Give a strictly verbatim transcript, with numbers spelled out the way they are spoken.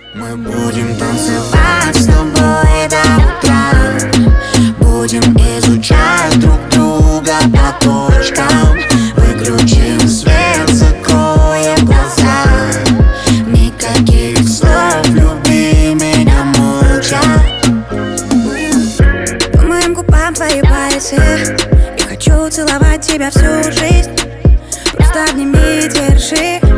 Мы будем танцевать с тобой до утра, будем изучать друг друга по точкам. Выключим свет, закроем глаза, никаких слов, люби меня молча. По моим губам твои пальцы, я хочу целовать тебя всю жизнь. Просто обними и держи.